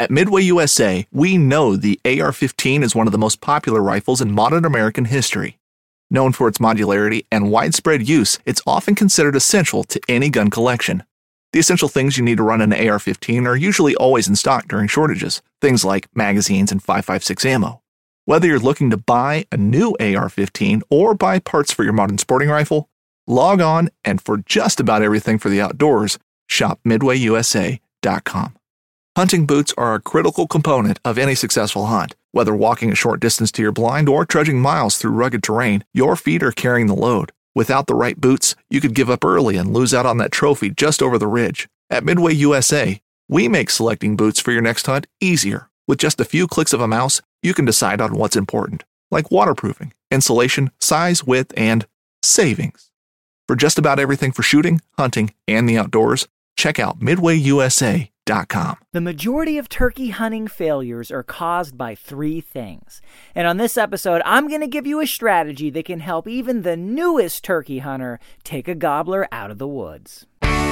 At Midway USA, we know the AR-15 is one of the most popular rifles in modern American history. Known for its modularity and widespread use, it's often considered essential to any gun collection. The essential things you need to run an AR-15 are usually always in stock during shortages, things like magazines and 5.56 ammo. Whether you're looking to buy a new AR-15 or buy parts for your modern sporting rifle, log on and for just about everything for the outdoors, shop MidwayUSA.com. Hunting boots are a critical component of any successful hunt. Whether walking a short distance to your blind or trudging miles through rugged terrain, your feet are carrying the load. Without the right boots, you could give up early and lose out on that trophy just over the ridge. At Midway USA, we make selecting boots for your next hunt easier. With just a few clicks of a mouse, you can decide on what's important, like waterproofing, insulation, size, width, and savings. For just about everything for shooting, hunting, and the outdoors, check out MidwayUSA.com. The majority of turkey hunting failures are caused by three things. And on this episode, I'm going to give you a strategy that can help even the newest turkey hunter take a gobbler out of the woods.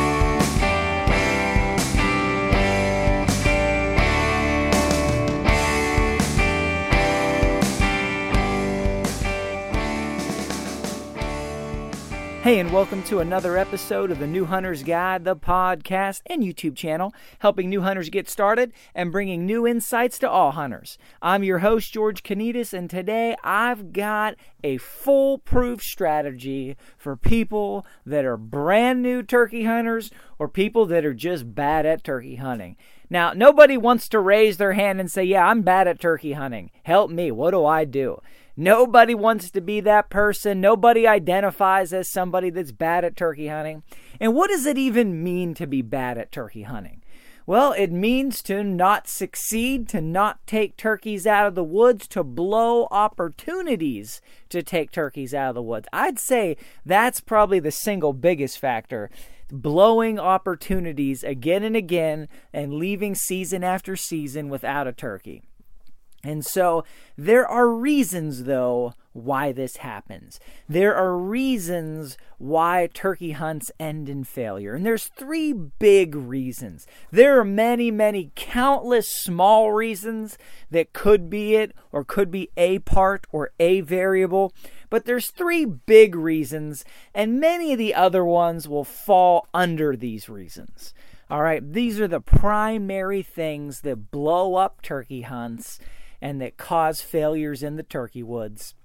Hey, and welcome to another episode of the New Hunter's Guide, the podcast and YouTube channel, helping new hunters get started and bringing new insights to all hunters. I'm your host, George Kanitas, and today I've got a foolproof strategy for people that are brand new turkey hunters or people that are just bad at turkey hunting. Now, nobody wants to raise their hand and say, yeah, I'm bad at turkey hunting. Help me. What do I do? Nobody wants to be that person. Nobody identifies as somebody that's bad at turkey hunting. And what does it even mean to be bad at turkey hunting? Well, it means to not succeed, to not take turkeys out of the woods, to blow opportunities to take turkeys out of the woods. I'd say that's probably the single biggest factor. Blowing opportunities again and again and leaving season after season without a turkey. And so there are reasons, though, why this happens. There are reasons why turkey hunts end in failure. And there's three big reasons. There are many, many countless small reasons that could be it or could be a part or a variable. But there's three big reasons, and many of the other ones will fall under these reasons. All right, these are the primary things that blow up turkey hunts and that cause failures in the turkey woods.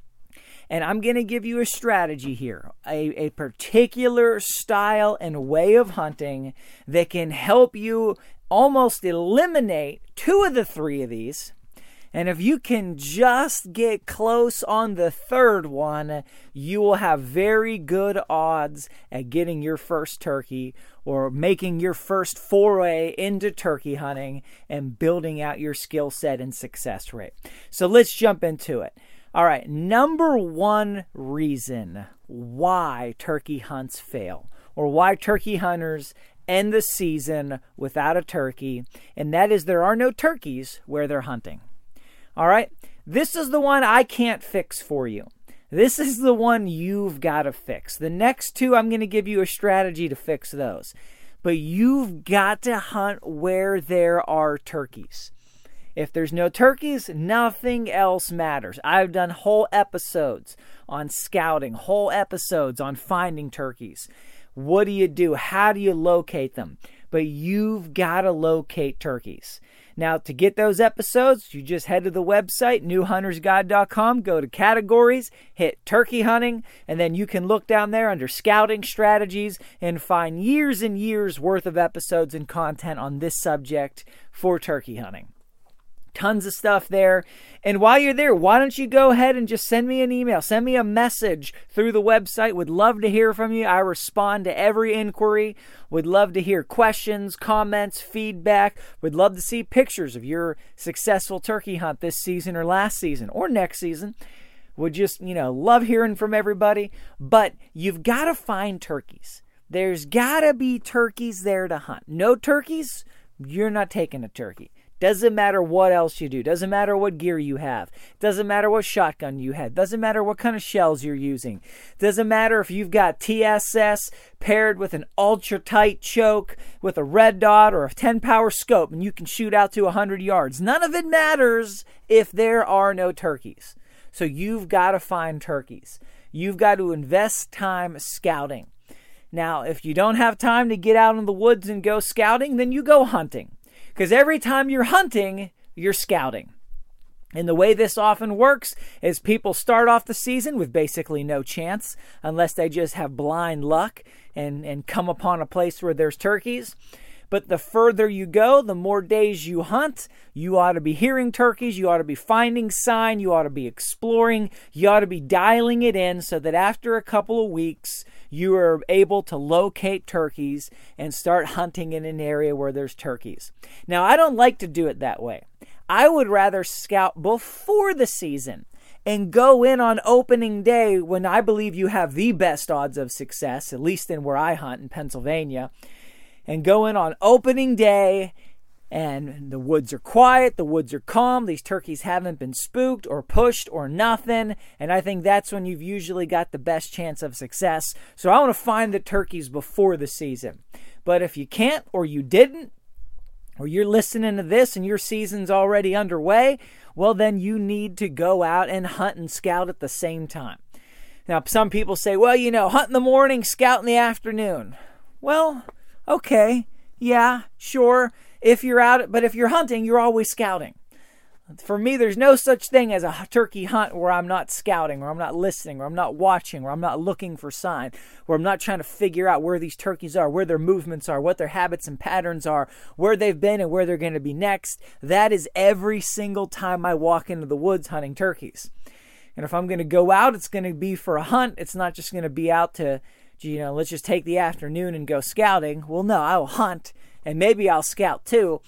And I'm going to give you a strategy here, a particular style and way of hunting that can help you almost eliminate two of the three of these. And if you can just get close on the third one, you will have very good odds at getting your first turkey or making your first foray into turkey hunting and building out your skill set and success rate. So let's jump into it. All right, number one reason why turkey hunts fail or why turkey hunters end the season without a turkey, and that is there are no turkeys where they're hunting. All right, this is the one I can't fix for you. This is the one you've got to fix. The next two, I'm going to give you a strategy to fix those. But you've got to hunt where there are turkeys. If there's no turkeys, nothing else matters. I've done whole episodes on scouting, whole episodes on finding turkeys. What do you do? How do you locate them? But you've got to locate turkeys. Now, to get those episodes, you just head to the website, newhuntersguide.com, go to categories, hit turkey hunting, and then you can look down there under scouting strategies and find years and years worth of episodes and content on this subject for turkey hunting. Tons of stuff there. And while you're there, why don't you go ahead and just send me an email, send me a message through the website. Would love to hear from you. I respond to every inquiry. Would love to hear questions, comments, feedback. Would love to see pictures of your successful turkey hunt this season or last season or next season. Would just, love hearing from everybody. But you've got to find turkeys. There's got to be turkeys there to hunt. No turkeys, you're not taking a turkey. Doesn't matter what else you do. Doesn't matter what gear you have. Doesn't matter what shotgun you had. Doesn't matter what kind of shells you're using. Doesn't matter if you've got TSS paired with an ultra-tight choke with a red dot or a 10-power scope and you can shoot out to 100 yards. None of it matters if there are no turkeys. So you've got to find turkeys. You've got to invest time scouting. Now, if you don't have time to get out in the woods and go scouting, then you go hunting. Because every time you're hunting, you're scouting. And the way this often works is people start off the season with basically no chance unless they just have blind luck and come upon a place where there's turkeys. But the further you go, the more days you hunt, you ought to be hearing turkeys, you ought to be finding sign, you ought to be exploring, you ought to be dialing it in so that after a couple of weeks, you are able to locate turkeys and start hunting in an area where there's turkeys. Now, I don't like to do it that way. I would rather scout before the season and go in on opening day when I believe you have the best odds of success, at least in where I hunt in Pennsylvania, and go in on opening day and the woods are quiet, the woods are calm, these turkeys haven't been spooked or pushed or nothing, and I think that's when you've usually got the best chance of success. So I want to find the turkeys before the season. But if you can't or you didn't, or you're listening to this and your season's already underway, well then you need to go out and hunt and scout at the same time. Now some people say, well, hunt in the morning, scout in the afternoon. Well, okay, yeah, sure. If you're out, but if you're hunting, you're always scouting. For me, there's no such thing as a turkey hunt where I'm not scouting, or I'm not listening, or I'm not watching, or I'm not looking for sign, or I'm not trying to figure out where these turkeys are, where their movements are, what their habits and patterns are, where they've been and where they're going to be next. That is every single time I walk into the woods hunting turkeys. And if I'm going to go out, it's going to be for a hunt. It's not just going to be out to, let's just take the afternoon and go scouting. Well, no, I will hunt. And maybe I'll scout too.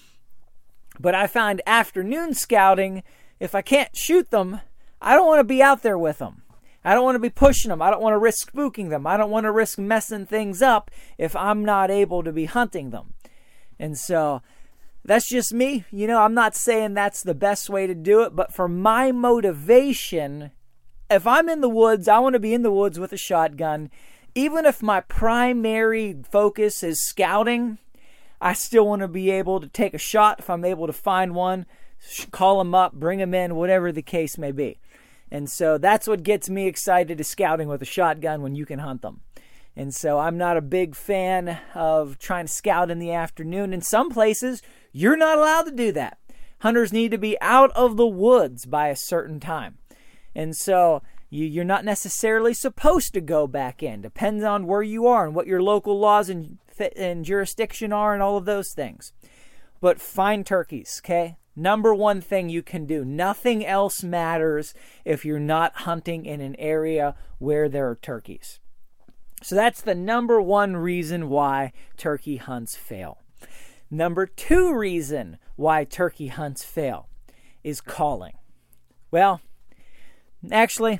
But I find afternoon scouting, if I can't shoot them, I don't want to be out there with them. I don't want to be pushing them. I don't want to risk spooking them. I don't want to risk messing things up if I'm not able to be hunting them. And so that's just me. I'm not saying that's the best way to do it. But for my motivation, if I'm in the woods, I want to be in the woods with a shotgun. Even if my primary focus is scouting, I still want to be able to take a shot if I'm able to find one, call them up, bring them in, whatever the case may be. And so that's what gets me excited is scouting with a shotgun when you can hunt them. And so I'm not a big fan of trying to scout in the afternoon. In some places, you're not allowed to do that. Hunters need to be out of the woods by a certain time. And so you're not necessarily supposed to go back in. Depends on where you are and what your local laws and jurisdiction are and all of those things. But find turkeys, okay? Number one thing you can do. Nothing else matters if you're not hunting in an area where there are turkeys. So that's the number one reason why turkey hunts fail. Number two reason why turkey hunts fail is calling. Well, actually,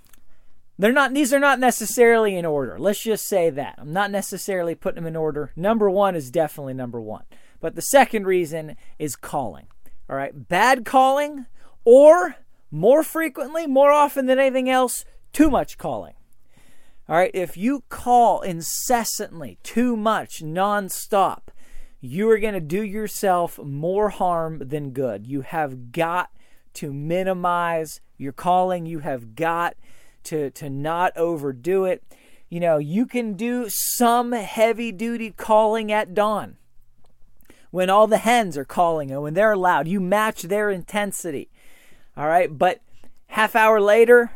these are not necessarily in order. Let's just say that. I'm not necessarily putting them in order. Number one is definitely number one. But the second reason is calling. All right, bad calling, or more frequently, more often than anything else, too much calling. All right, if you call incessantly, too much, nonstop, you are going to do yourself more harm than good. You have got to minimize your calling. You have got to not overdo it. You can do some heavy-duty calling at dawn when all the hens are calling and when they're loud. You match their intensity. All right, but hour later,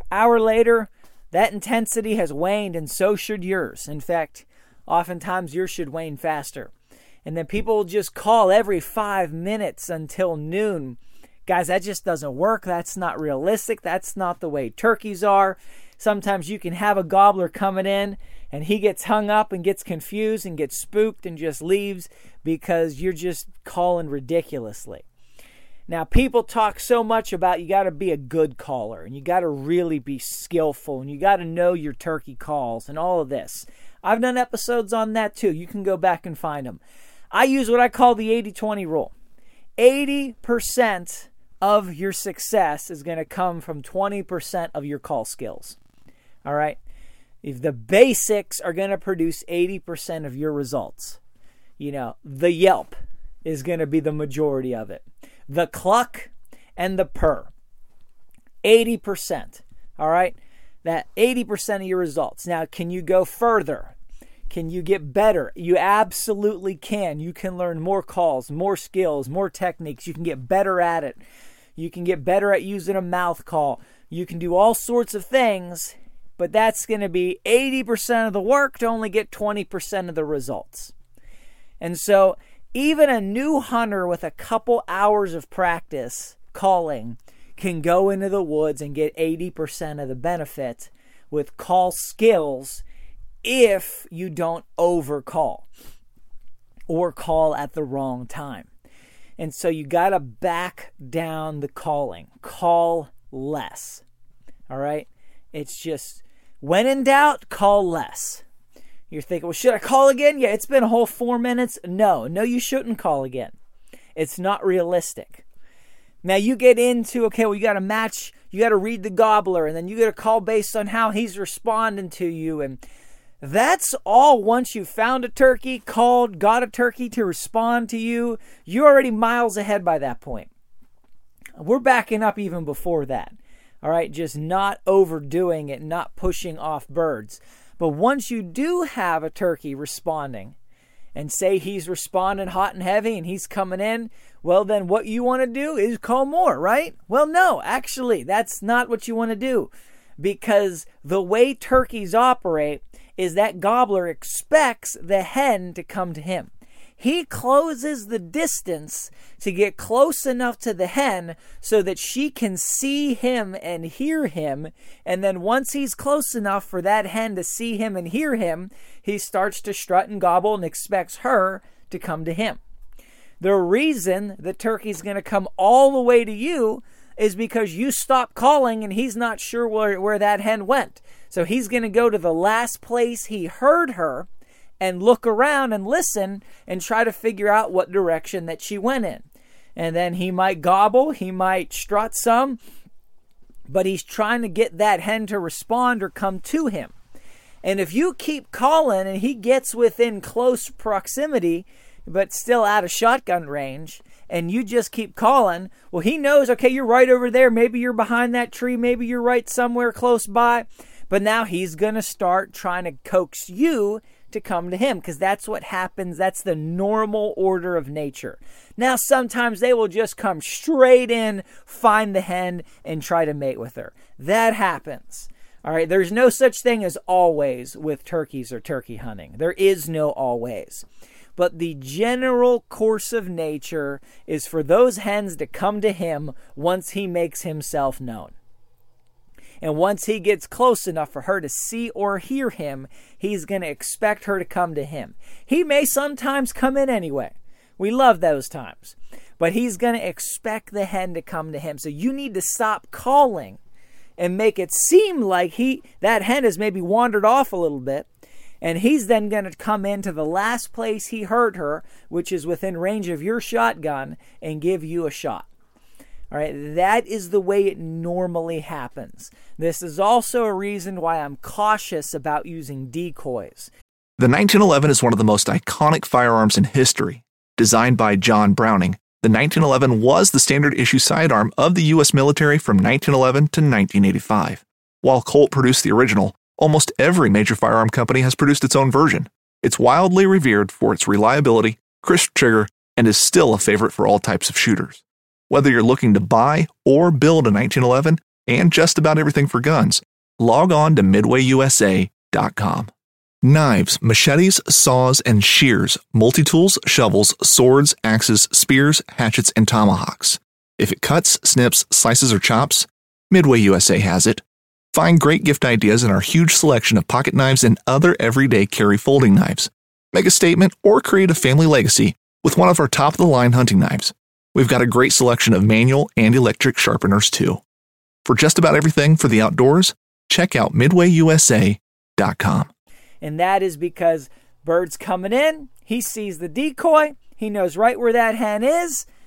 that intensity has waned, and so should yours. In fact, oftentimes yours should wane faster. And then people will just call every 5 minutes until noon. Guys, that just doesn't work. That's not realistic. That's not the way turkeys are. Sometimes you can have a gobbler coming in and he gets hung up and gets confused and gets spooked and just leaves because you're just calling ridiculously. Now, people talk so much about you got to be a good caller and you got to really be skillful and you got to know your turkey calls and all of this. I've done episodes on that too. You can go back and find them. I use what I call the 80-20 rule. 80% of your success is going to come from 20% of your call skills. All right? If the basics are going to produce 80% of your results. The yelp is going to be the majority of it. The cluck and the purr. 80%. All right? That 80% of your results. Now, can you go further? Can you get better? You absolutely can. You can learn more calls, more skills, more techniques. You can get better at it. You can get better at using a mouth call. You can do all sorts of things, but that's going to be 80% of the work to only get 20% of the results. And so even a new hunter with a couple hours of practice calling can go into the woods and get 80% of the benefit with call skills if you don't overcall or call at the wrong time. And so you got to back down the calling. Call less. All right? It's just, when in doubt, call less. You're thinking, well, should I call again? Yeah, it's been a whole 4 minutes. No, you shouldn't call again. It's not realistic. Now you get into, okay, well, you got to match, you got to read the gobbler, and then you got to call based on how he's responding to you. And that's all once you found a turkey, called, got a turkey to respond to you. You're already miles ahead by that point. We're backing up even before that. All right, just not overdoing it, not pushing off birds. But once you do have a turkey responding, and say he's responding hot and heavy and he's coming in, well, then what you want to do is call more, right? Well, no, actually, that's not what you want to do, because the way turkeys operate is that gobbler expects the hen to come to him. He closes the distance to get close enough to the hen so that she can see him and hear him. And then once he's close enough for that hen to see him and hear him, he starts to strut and gobble and expects her to come to him. The reason the turkey's going to come all the way to you is because you stopped calling and he's not sure where that hen went. So he's going to go to the last place he heard her and look around and listen and try to figure out what direction that she went in. And then he might gobble, he might strut some, but he's trying to get that hen to respond or come to him. And if you keep calling and he gets within close proximity, but still out of shotgun range, and you just keep calling, well, he knows, okay, you're right over there. Maybe you're behind that tree. Maybe you're right somewhere close by. But now he's going to start trying to coax you to come to him, because that's what happens. That's the normal order of nature. Now, sometimes they will just come straight in, find the hen, and try to mate with her. That happens. All right, there's no such thing as always with turkeys or turkey hunting. There is no always. But the general course of nature is for those hens to come to him once he makes himself known. And once he gets close enough for her to see or hear him, he's going to expect her to come to him. He may sometimes come in anyway. We love those times. But he's going to expect the hen to come to him. So you need to stop calling and make it seem like that hen has maybe wandered off a little bit. And he's then going to come into the last place he heard her, which is within range of your shotgun, and give you a shot. All right, that is the way it normally happens. This is also a reason why I'm cautious about using decoys. The 1911 is one of the most iconic firearms in history. Designed by John Browning, the 1911 was the standard issue sidearm of the U.S. military from 1911 to 1985. While Colt produced the original, almost every major firearm company has produced its own version. It's wildly revered for its reliability, crisp trigger, and is still a favorite for all types of shooters. Whether you're looking to buy or build a 1911 and just about everything for guns, log on to MidwayUSA.com. Knives, machetes, saws, and shears, multi-tools, shovels, swords, axes, spears, hatchets, and tomahawks. If it cuts, snips, slices, or chops, Midway USA has it. Find great gift ideas in our huge selection of pocket knives and other everyday carry folding knives. Make a statement or create a family legacy with one of our top-of-the-line hunting knives. We've got a great selection of manual and electric sharpeners, too. For just about everything for the outdoors, check out MidwayUSA.com. And that is because bird's coming in, he sees the decoy, he knows right where that hen is,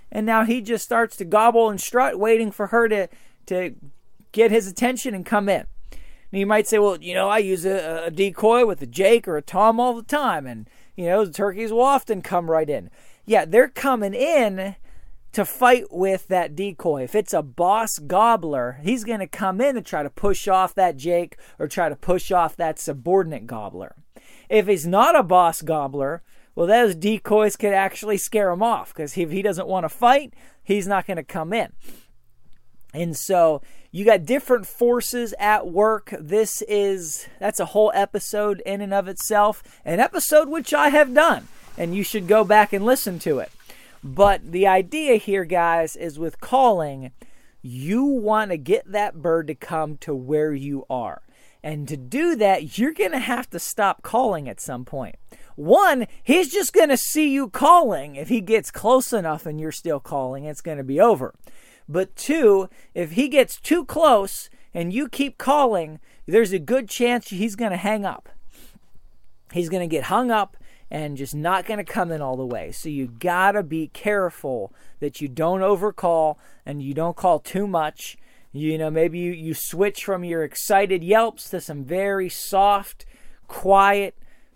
And now he just starts to gobble and strut, waiting for her to get his attention and come in. And you might say, well, I use a decoy with a Jake or a Tom all the time. And, the turkeys will often come right in. Yeah, they're coming in to fight with that decoy. If it's a boss gobbler, he's going to come in and try to push off that Jake or try to push off that subordinate gobbler. If he's not a boss gobbler, well, those decoys could actually scare him off, because if he doesn't want to fight, he's not going to come in. And so you got different forces at work. That's a whole episode in and of itself, an episode which I have done, and you should go back and listen to it. But the idea here, guys, is with calling, you want to get that bird to come to where you are. And to do that, you're going to have to stop calling at some point. One, he's just going to see you calling. If he gets close enough and you're still calling, it's going to be over. But two, if he gets too close and you keep calling, there's a good chance he's going to hang up. He's going to get hung up and just not going to come in all the way. So you got to be careful that you don't overcall and you don't call too much. Maybe you switch from your excited yelps to some very soft, quiet,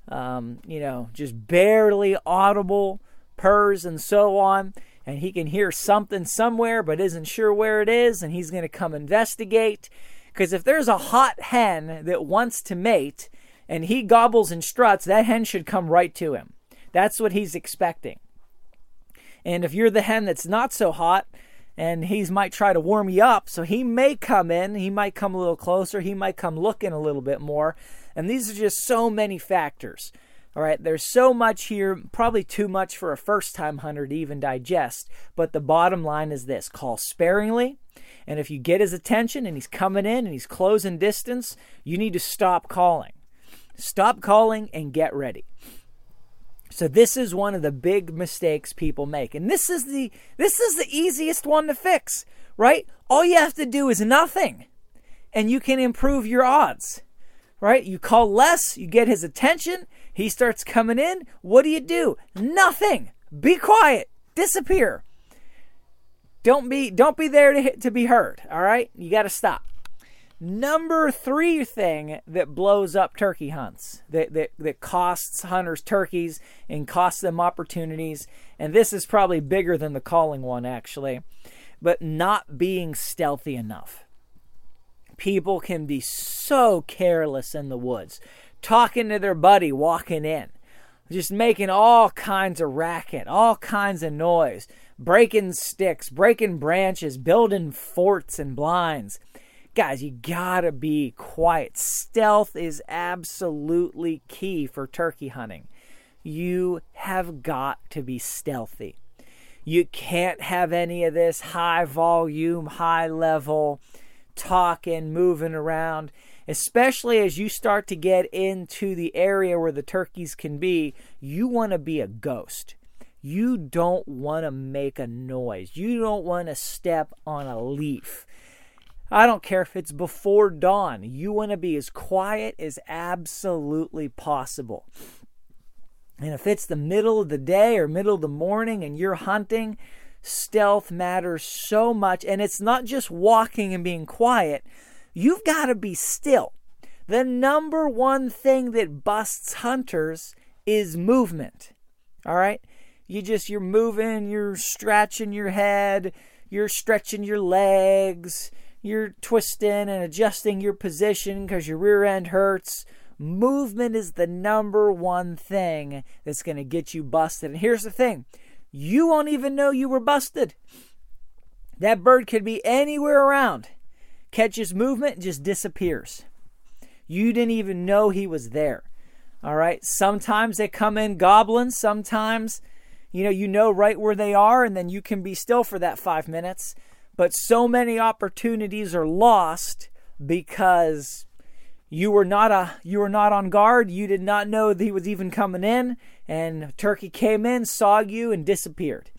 just barely audible purrs and so on. And he can hear something somewhere but isn't sure where it is, and he's going to come investigate. Because if there's a hot hen that wants to mate and he gobbles and struts, that hen should come right to him. That's what he's expecting. And if you're the hen that's not so hot, and he might try to warm you up, so he may come in, he might come a little closer, he might come looking a little bit more. And these are just so many factors. All right, there's so much here, probably too much for a first-time hunter to even digest. But the bottom line is this: call sparingly. And if you get his attention and he's coming in and he's closing distance, you need to stop calling. Stop calling and get ready. So this is one of the big mistakes people make. And this is the easiest one to fix, right? All you have to do is nothing, and you can improve your odds, right? You call less, you get his attention, he starts coming in. What do? Nothing. Be quiet. Disappear. Don't be there to be heard, all right? You got to stop. Number 3 thing that blows up turkey hunts, that costs hunters turkeys and costs them opportunities, and this is probably bigger than the calling one, actually, but not being stealthy enough. People can be so careless in the woods, talking to their buddy walking in, just making all kinds of racket, all kinds of noise, breaking sticks, breaking branches, building forts and blinds. Guys, you gotta be quiet. Stealth is absolutely key for turkey hunting. You have got to be stealthy. You can't have any of this high volume, high level talking, moving around, especially as you start to get into the area where the turkeys can be. You want to be a ghost. You don't want to make a noise. You don't want to step on a leaf. I don't care if it's before dawn. You want to be as quiet as absolutely possible. And if it's the middle of the day or middle of the morning and you're hunting, stealth matters so much. And it's not just walking and being quiet. You've got to be still. The number one thing that busts hunters is movement. All right? You're moving, you're scratching your head, you're stretching your legs, you're twisting and adjusting your position because your rear end hurts. Movement is the number one thing that's going to get you busted. And here's the thing. You won't even know you were busted. That bird could be anywhere around. Catches movement and just disappears. You didn't even know he was there. All right? Sometimes they come in gobbling. Sometimes, you know right where they are, and then you can be still for that 5 minutes. But so many opportunities are lost because you were not on guard. You did not know that he was even coming in, and turkey came in, saw you, and disappeared.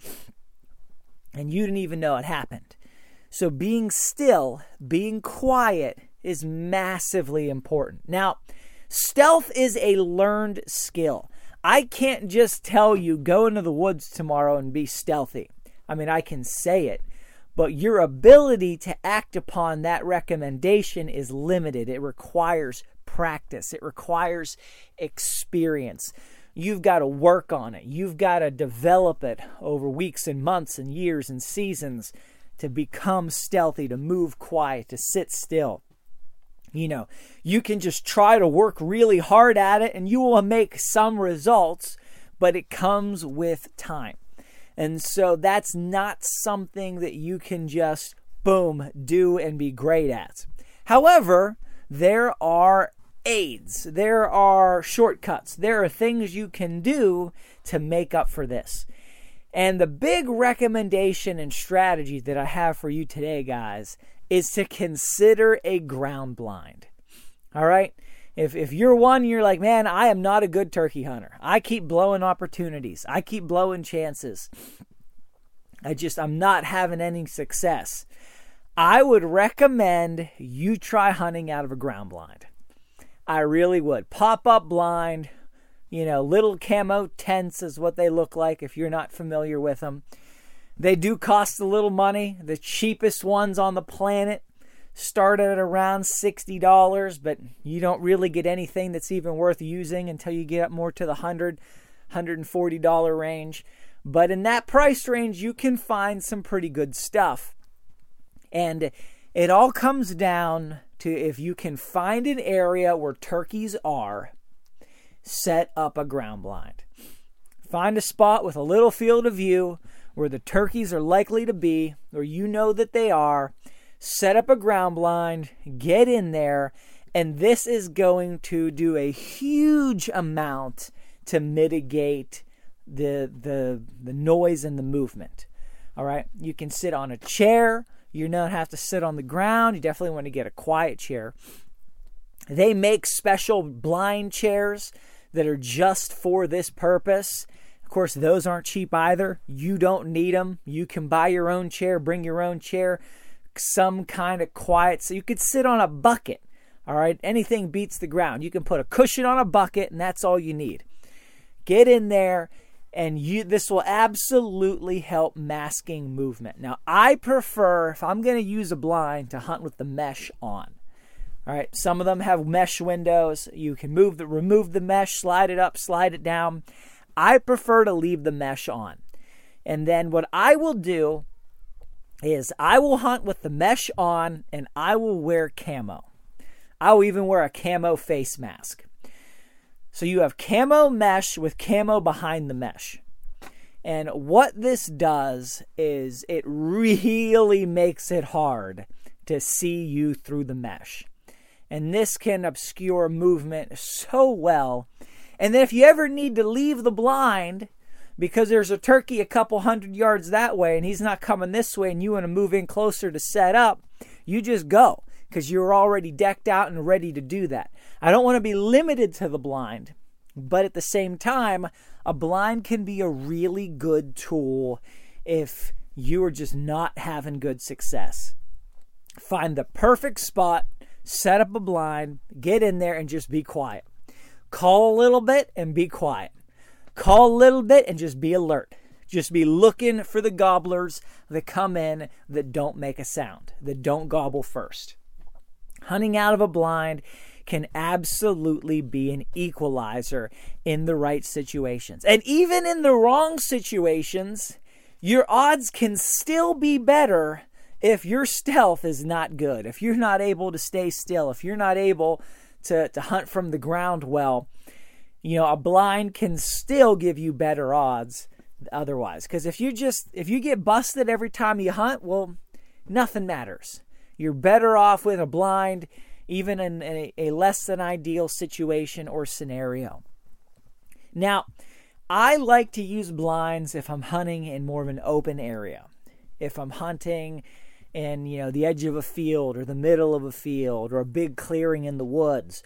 And you didn't even know it happened. So being still, being quiet is massively important. Now, stealth is a learned skill. I can't just tell you go into the woods tomorrow and be stealthy. I mean, I can say it, but your ability to act upon that recommendation is limited. It requires practice. It requires experience. You've got to work on it. You've got to develop it over weeks and months and years and seasons to become stealthy, to move quiet, to sit still. You know, you can just try to work really hard at it and you will make some results, but it comes with time. And so that's not something that you can just, boom, do and be great at. However, there are aids, there are shortcuts, there are things you can do to make up for this. And the big recommendation and strategy that I have for you today, guys, is to consider a ground blind. All right? If you're one, you're like, man, I am not a good turkey hunter. I keep blowing opportunities. I keep blowing chances. I'm not having any success. I would recommend you try hunting out of a ground blind. I really would. Pop-up blind, little camo tents is what they look like if you're not familiar with them. They do cost a little money. The cheapest ones on the planet start at around $60, but you don't really get anything that's even worth using until you get up more to the $100, $140 range. But in that price range, you can find some pretty good stuff. And it all comes down to if you can find an area where turkeys are, set up a ground blind. Find a spot with a little field of view where the turkeys are likely to be, or you know that they are. Set up a ground blind, get in there, and this is going to do a huge amount to mitigate the noise and the movement. All right, you can sit on a chair. You don't have to sit on the ground. You definitely want to get a quiet chair. They make special blind chairs that are just for this purpose. Of course, those aren't cheap either. You don't need them. You can buy your own chair, bring your own chair, some kind of quiet. So you could sit on a bucket. All right, anything beats the ground. You can put a cushion on a bucket, and that's all you need. Get in there, and this will absolutely help masking movement. Now, I prefer, if I'm going to use a blind, to hunt with the mesh on. All right, some of them have mesh windows. You can remove the mesh, slide it up, slide it down. I prefer to leave the mesh on. And then what I will do is I will hunt with the mesh on, and I will wear camo. I will even wear a camo face mask. So you have camo mesh with camo behind the mesh. And what this does is it really makes it hard to see you through the mesh. And this can obscure movement so well. And then if you ever need to leave the blind because there's a turkey a couple 100 yards that way and he's not coming this way and you want to move in closer to set up, you just go because you're already decked out and ready to do that. I don't want to be limited to the blind, but at the same time, a blind can be a really good tool if you are just not having good success. Find the perfect spot, set up a blind, get in there and just be quiet. Call a little bit and be quiet. Call a little bit and just be alert. Just be looking for the gobblers that come in that don't make a sound, that don't gobble first. Hunting out of a blind can absolutely be an equalizer in the right situations. And even in the wrong situations, your odds can still be better if your stealth is not good, if you're not able to stay still, if you're not able to hunt from the ground well. A blind can still give you better odds otherwise. Because if you get busted every time you hunt, well, nothing matters. You're better off with a blind, even in a less than ideal situation or scenario. Now, I like to use blinds if I'm hunting in more of an open area. If I'm hunting in, the edge of a field or the middle of a field or a big clearing in the woods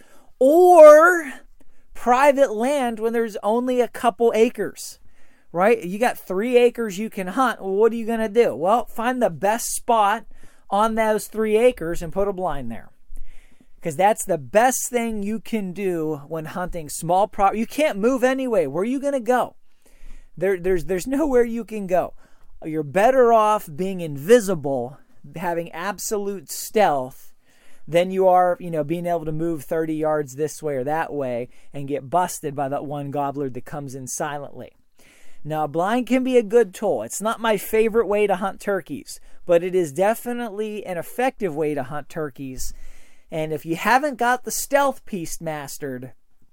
or private land when there's only a couple acres, right? You got 3 acres you can hunt. Well, what are you going to do? Well, find the best spot on those 3 acres and put a blind there. Because that's the best thing you can do when hunting small property. You can't move anyway. Where are you going to go? There's nowhere you can go. you're better off being invisible, having absolute stealth, than you are, being able to move 30 yards this way or that way and get busted by that one gobbler that comes in silently. Now, a blind can be a good tool. It's not my favorite way to hunt turkeys, but it is definitely an effective way to hunt turkeys. And if you haven't got the stealth piece mastered,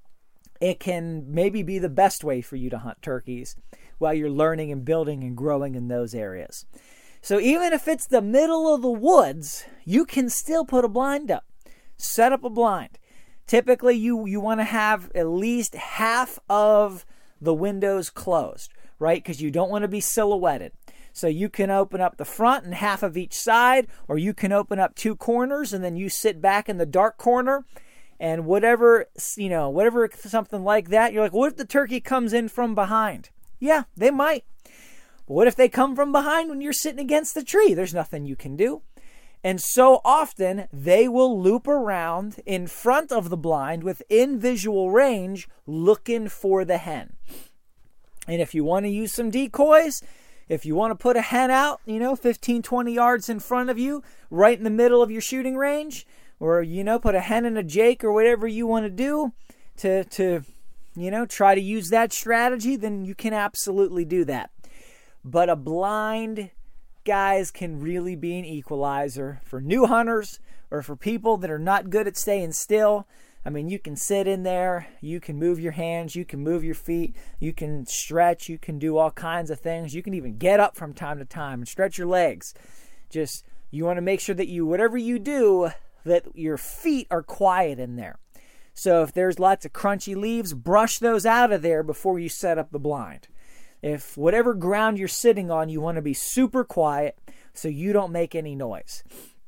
it can maybe be the best way for you to hunt turkeys while you're learning and building and growing in those areas. So even if it's the middle of the woods, you can still put a blind up. Set up a blind. Typically, you want to have at least half of the windows closed, right? Because you don't want to be silhouetted. So you can open up the front and half of each side, or you can open up two corners and then you sit back in the dark corner. And whatever something like that, you're like, what if the turkey comes in from behind? Yeah, they might. But what if they come from behind when you're sitting against the tree? There's nothing you can do. And so often they will loop around in front of the blind within visual range looking for the hen. And if you want to use some decoys, if you want to put a hen out, 15, 20 yards in front of you, right in the middle of your shooting range, or, put a hen and a jake or whatever you want to do to try to use that strategy, then you can absolutely do that. But a blind, guys, can really be an equalizer for new hunters or for people that are not good at staying still. I mean, you can sit in there, you can move your hands, you can move your feet, you can stretch, you can do all kinds of things. You can even get up from time to time and stretch your legs. Just, you want to make sure that whatever you do, that your feet are quiet in there. So if there's lots of crunchy leaves, brush those out of there before you set up the blind. If whatever ground you're sitting on, you want to be super quiet so you don't make any noise.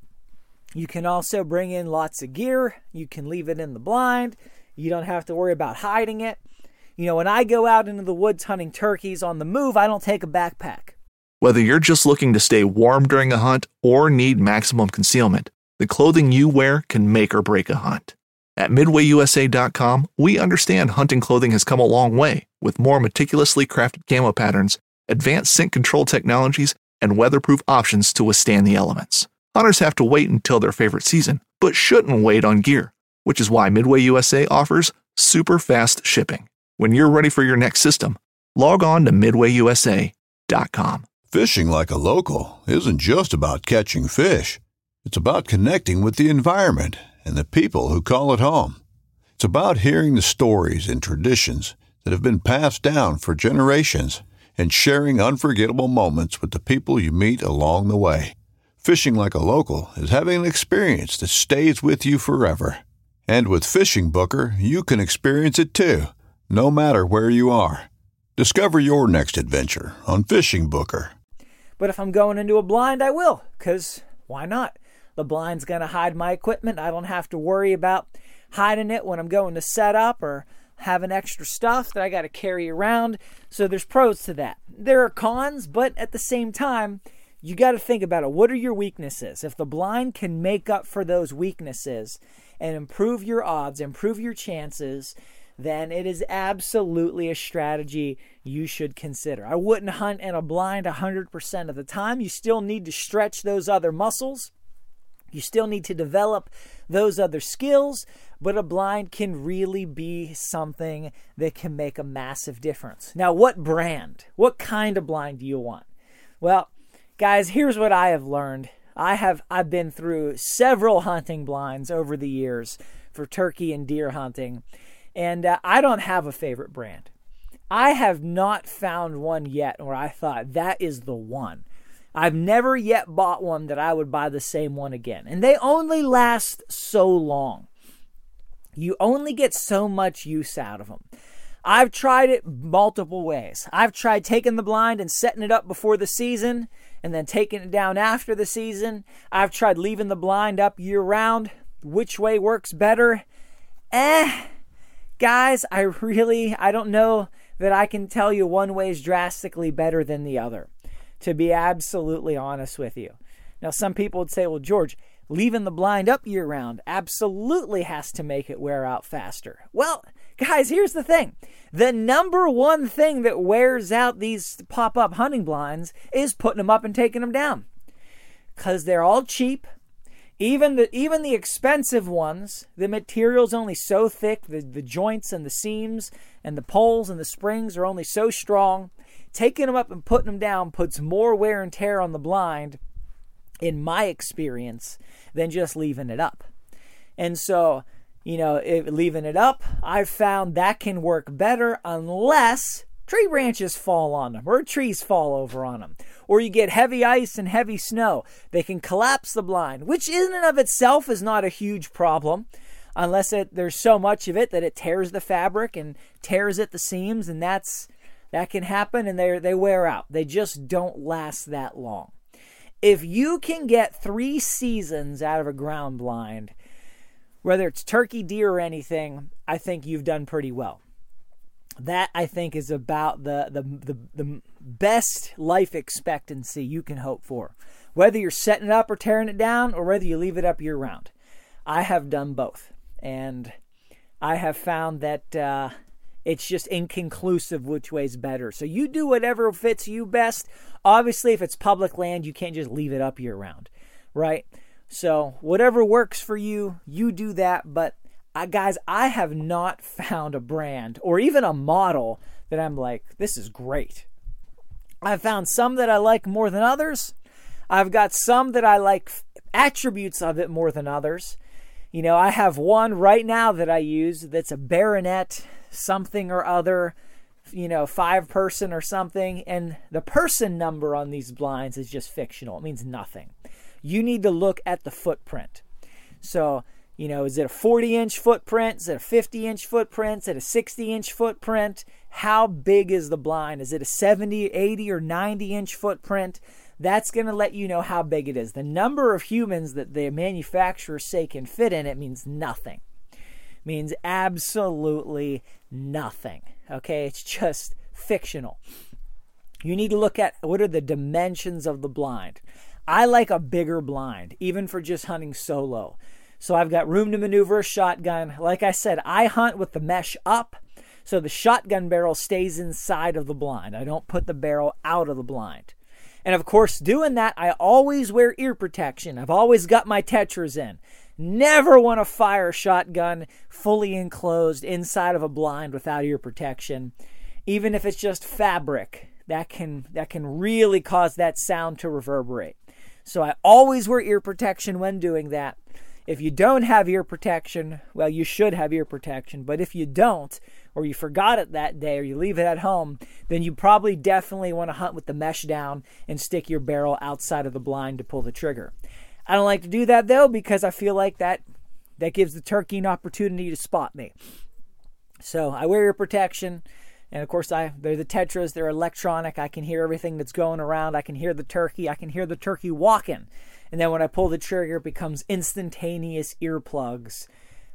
You can also bring in lots of gear. You can leave it in the blind. You don't have to worry about hiding it. When I go out into the woods hunting turkeys on the move, I don't take a backpack. Whether you're just looking to stay warm during a hunt or need maximum concealment, the clothing you wear can make or break a hunt. At MidwayUSA.com, we understand hunting clothing has come a long way with more meticulously crafted camo patterns, advanced scent control technologies, and weatherproof options to withstand the elements. Hunters have to wait until their favorite season, but shouldn't wait on gear, which is why Midway USA offers super fast shipping. When you're ready for your next system, log on to MidwayUSA.com. Fishing like a local isn't just about catching fish. It's about connecting with the environment and the people who call it home. It's about hearing the stories and traditions that have been passed down for generations and sharing unforgettable moments with the people you meet along the way. Fishing like a local is having an experience that stays with you forever. And with Fishing Booker, you can experience it too, no matter where you are. Discover your next adventure on Fishing Booker. But if I'm going into a blind, I will, because why not? The blind's going to hide my equipment. I don't have to worry about hiding it when I'm going to set up or having extra stuff that I got to carry around. So there's pros to that. There are cons, but at the same time, you got to think about it. What are your weaknesses? If the blind can make up for those weaknesses and improve your odds, improve your chances, then it is absolutely a strategy you should consider. I wouldn't hunt in a blind 100% of the time. You still need to stretch those other muscles. You still need to develop those other skills, but a blind can really be something that can make a massive difference. Now, what brand? What kind of blind do you want? Well, guys, here's what I have learned. I've been through several hunting blinds over the years for turkey and deer hunting, and I don't have a favorite brand. I have not found one yet where I thought that is the one. I've never yet bought one that I would buy the same one again. And they only last so long. You only get so much use out of them. I've tried it multiple ways. I've tried taking the blind and setting it up before the season and then taking it down after the season. I've tried leaving the blind up year round. Which way works better? Guys, I don't know that I can tell you one way is drastically better than the other, to be absolutely honest with you. Now, some people would say, well, George, leaving the blind up year-round absolutely has to make it wear out faster. Well, guys, here's the thing. The number one thing that wears out these pop-up hunting blinds is putting them up and taking them down. Because they're all cheap. Even the expensive ones, the material's only so thick, the joints and the seams and the poles and the springs are only so strong. Taking them up and putting them down puts more wear and tear on the blind, in my experience, than just leaving it up. And so, leaving it up, I've found that can work better unless tree branches fall on them or trees fall over on them. Or you get heavy ice and heavy snow. They can collapse the blind, which in and of itself is not a huge problem unless there's so much of it that it tears the fabric and tears at the seams, and that can happen, and they wear out. They just don't last that long. If you can get 3 seasons out of a ground blind, whether it's turkey, deer, or anything, I think you've done pretty well. That, I think, is about the best life expectancy you can hope for. Whether you're setting it up or tearing it down, or whether you leave it up year-round. I have done both. And I have found that it's just inconclusive which way's better. So you do whatever fits you best. Obviously, if it's public land, you can't just leave it up year-round, right? So whatever works for you, you do that. But guys, I have not found a brand or even a model that I'm like, this is great. I've found some that I like more than others. I've got some that I like attributes of it more than others. I have one right now that I use that's a Baronet something or other, 5-person or something. And the person number on these blinds is just fictional. It means nothing. You need to look at the footprint. So, is it a 40-inch footprint? Is it a 50-inch footprint? Is it a 60-inch footprint? How big is the blind? Is it a 70, 80, or 90-inch footprint? That's going to let you know how big it is. The number of humans that the manufacturers say can fit in it means nothing. It means absolutely nothing. Okay? It's just fictional. You need to look at what are the dimensions of the blind. I like a bigger blind, even for just hunting solo. So I've got room to maneuver a shotgun. Like I said, I hunt with the mesh up, so the shotgun barrel stays inside of the blind. I don't put the barrel out of the blind. And of course, doing that, I always wear ear protection. I've always got my tetras in. Never want to fire a shotgun fully enclosed inside of a blind without ear protection. Even if it's just fabric, that can really cause that sound to reverberate. So I always wear ear protection when doing that. If you don't have ear protection, well, you should have ear protection. But if you don't, or you forgot it that day, or you leave it at home, then you probably definitely want to hunt with the mesh down and stick your barrel outside of the blind to pull the trigger. I don't like to do that, though, because I feel like that gives the turkey an opportunity to spot me. So I wear ear protection. And of course, they're the tetras. They're electronic. I can hear everything that's going around. I can hear the turkey. I can hear the turkey walking. And then when I pull the trigger, it becomes instantaneous earplugs.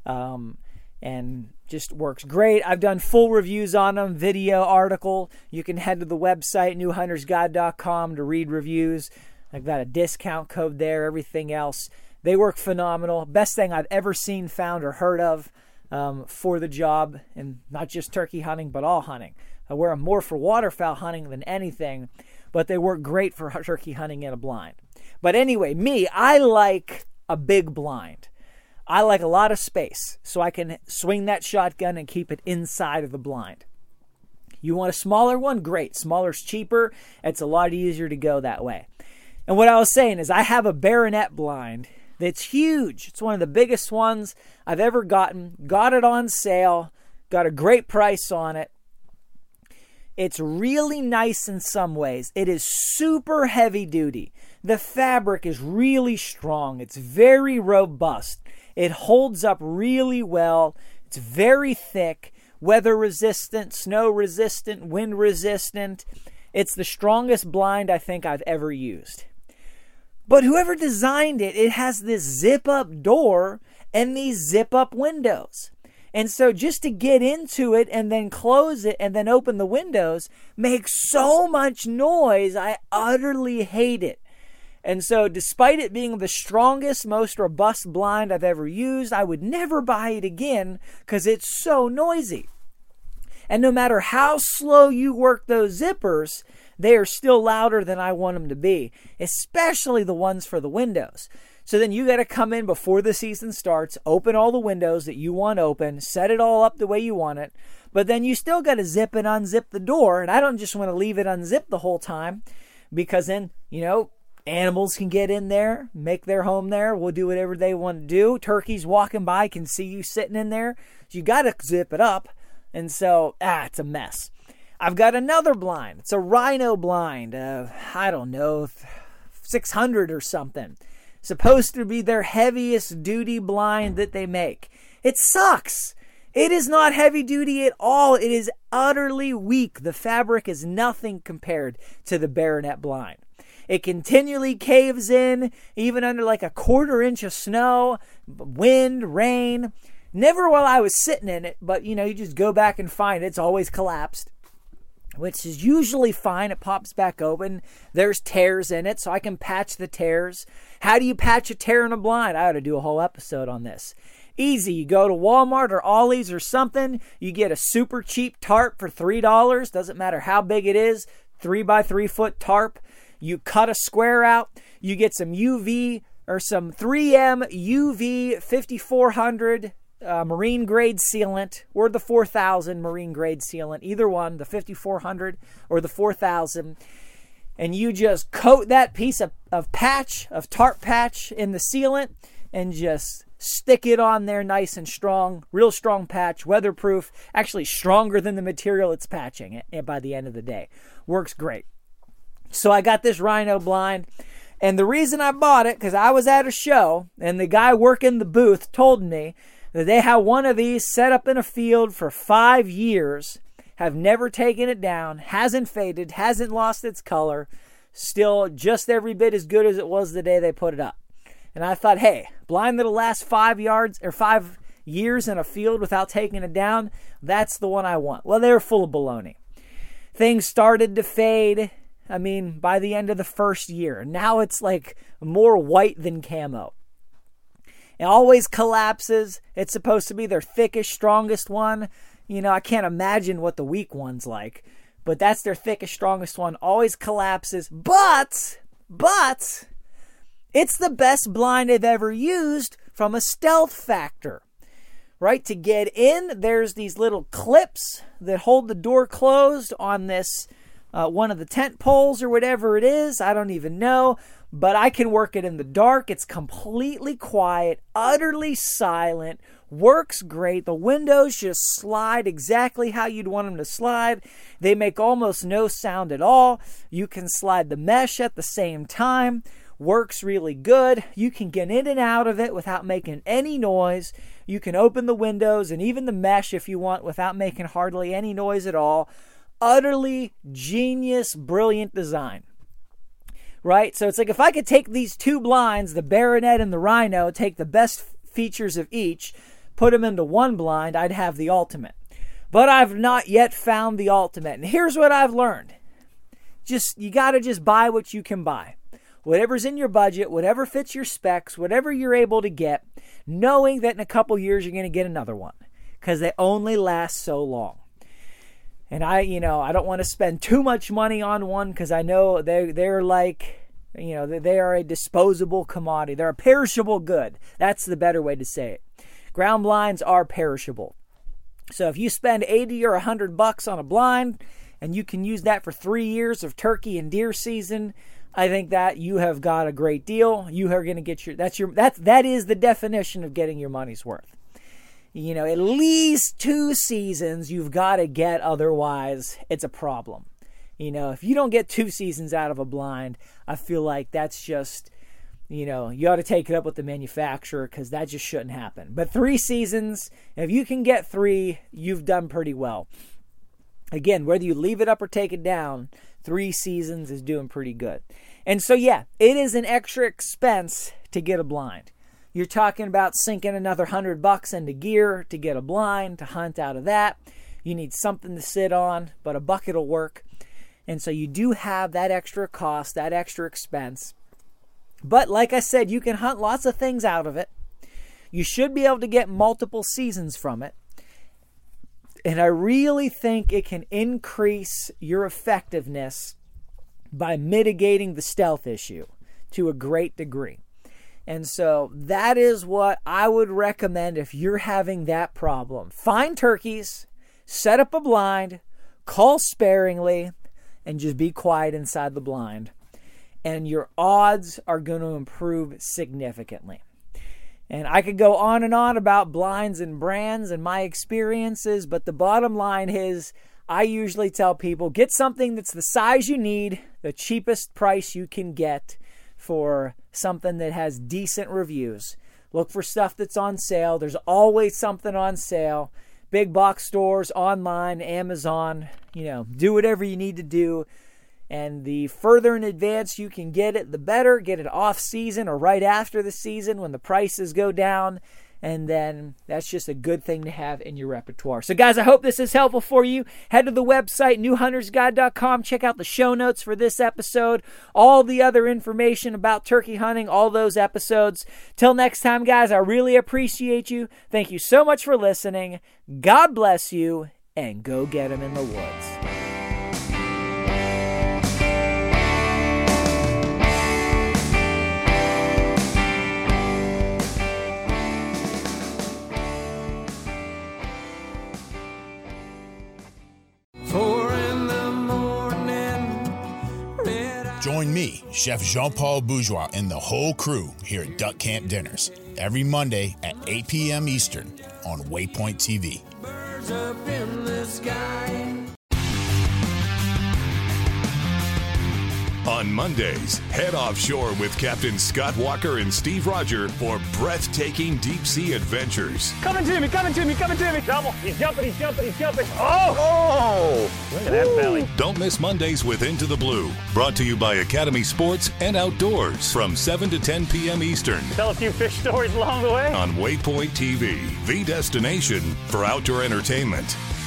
And just works great. I've done full reviews on them, video, article. You can head to the website, newhuntersguide.com, to read reviews. I've got a discount code there, everything else. They work phenomenal. Best thing I've ever seen, found, or heard of for the job. And not just turkey hunting, but all hunting. I wear them more for waterfowl hunting than anything. But they work great for turkey hunting in a blind. But anyway, I like a big blind. I like a lot of space, so I can swing that shotgun and keep it inside of the blind. You want a smaller one? Great. Smaller's cheaper. It's a lot easier to go that way. And what I was saying is I have a Baronet blind that's huge. It's one of the biggest ones I've ever gotten. Got it on sale. Got a great price on it. It's really nice in some ways. It is super heavy duty. The fabric is really strong. It's very robust. It holds up really well. It's very thick, weather resistant, snow resistant, wind resistant. It's the strongest blind I think I've ever used. But whoever designed it, it has this zip-up door and these zip-up windows. And so just to get into it and then close it and then open the windows makes so much noise. I utterly hate it. And so despite it being the strongest, most robust blind I've ever used, I would never buy it again because it's so noisy. And no matter how slow you work those zippers, they are still louder than I want them to be, especially the ones for the windows. So then you got to come in before the season starts, open all the windows that you want open, set it all up the way you want it, but then you still got to zip and unzip the door. And I don't just want to leave it unzipped the whole time because then, animals can get in there, make their home there. We'll do whatever they want to do. Turkeys walking by can see you sitting in there. So you got to zip it up. And so, it's a mess. I've got another blind. It's a Rhino blind. I don't know, 600 or something. Supposed to be their heaviest duty blind that they make. It sucks. It is not heavy duty at all. It is utterly weak. The fabric is nothing compared to the Baronet blind. It continually caves in, even under like a 1/4 inch of snow, wind, rain. Never while I was sitting in it, but you just go back and find it's always collapsed, which is usually fine. It pops back open. There's tears in it, so I can patch the tears. How do you patch a tear in a blind? I ought to do a whole episode on this. Easy. You go to Walmart or Ollie's or something. You get a super cheap tarp for $3. Doesn't matter how big it is. 3x3 foot tarp. You cut a square out. You get some UV or some 3M UV 5400 marine grade sealant or the 4000 marine grade sealant. Either one, the 5400 or the 4000. And you just coat that piece of tarp patch in the sealant and just stick it on there nice and strong, real strong patch, weatherproof, actually stronger than the material it's patching it by the end of the day. Works great. So I got this Rhino blind, and the reason I bought it, because I was at a show, and the guy working the booth told me that they have one of these set up in a field for 5 years, have never taken it down, hasn't faded, hasn't lost its color, still just every bit as good as it was the day they put it up. And I thought, hey, blind that'll last 5 years in a field without taking it down, that's the one I want. Well, they were full of baloney. Things started to fade. By the end of the first year. Now it's like more white than camo. It always collapses. It's supposed to be their thickest, strongest one. I can't imagine what the weak one's like. But that's their thickest, strongest one. Always collapses. But it's the best blind I've ever used from a stealth factor. Right? To get in, there's these little clips that hold the door closed on this one of the tent poles or whatever it is. I don't even know, but I can work it in the dark. It's completely quiet, utterly silent, works great. The windows just slide exactly how you'd want them to slide. They make almost no sound at all. You can slide the mesh at the same time. Works really good. You can get in and out of it without making any noise. You can open the windows and even the mesh if you want without making hardly any noise at all. Utterly genius, brilliant design, right? So it's like if I could take these two blinds, the Baronet and the Rhino, take the best features of each, put them into one blind, I'd have the ultimate. But I've not yet found the ultimate. And here's what I've learned. You got to just buy what you can buy. Whatever's in your budget, whatever fits your specs, whatever you're able to get, knowing that in a couple years you're going to get another one because they only last so long. And I don't want to spend too much money on one because I know they're like, they are a disposable commodity. They're a perishable good. That's the better way to say it. Ground blinds are perishable. So if you spend $80 or $100 on a blind and you can use that for 3 years of turkey and deer season, I think that you have got a great deal. You are going to get that is the definition of getting your money's worth. At least 2 seasons you've got to get, otherwise it's a problem. If you don't get 2 seasons out of a blind, I feel like that's just, you ought to take it up with the manufacturer because that just shouldn't happen. But 3 seasons, if you can get 3, you've done pretty well. Again, whether you leave it up or take it down, 3 seasons is doing pretty good. And so, yeah, it is an extra expense to get a blind. You're talking about sinking another $100 into gear to get a blind, to hunt out of that. You need something to sit on, but a bucket will work. And so you do have that extra cost, that extra expense. But like I said, you can hunt lots of things out of it. You should be able to get multiple seasons from it. And I really think it can increase your effectiveness by mitigating the stealth issue to a great degree. And so that is what I would recommend if you're having that problem. Find turkeys, set up a blind, call sparingly, and just be quiet inside the blind. And your odds are going to improve significantly. And I could go on and on about blinds and brands and my experiences, but the bottom line is I usually tell people, get something that's the size you need, the cheapest price you can get for something that has decent reviews. Look for stuff that's on sale. There's always something on sale. Big box stores, online, Amazon, do whatever you need to do. And the further in advance you can get it, the better. Get it off season or right after the season when the prices go down. And then that's just a good thing to have in your repertoire. So guys, I hope this is helpful for you. Head to the website, newhuntersguide.com. Check out the show notes for this episode. All the other information about turkey hunting, all those episodes. Till next time, guys, I really appreciate you. Thank you so much for listening. God bless you, and go get them in the woods. Join me, Chef Jean-Paul Bourgeois, and the whole crew here at Duck Camp Dinners every Monday at 8 p.m. Eastern on Waypoint TV. Birds up in the sky. On Mondays, head offshore with Captain Scott Walker and Steve Roger for breathtaking deep-sea adventures. Coming to me. Double. He's jumping. Oh! Look at that belly. Don't miss Mondays with Into the Blue. Brought to you by Academy Sports and Outdoors from 7 to 10 p.m. Eastern. Tell a few fish stories along the way. On Waypoint TV, the destination for outdoor entertainment.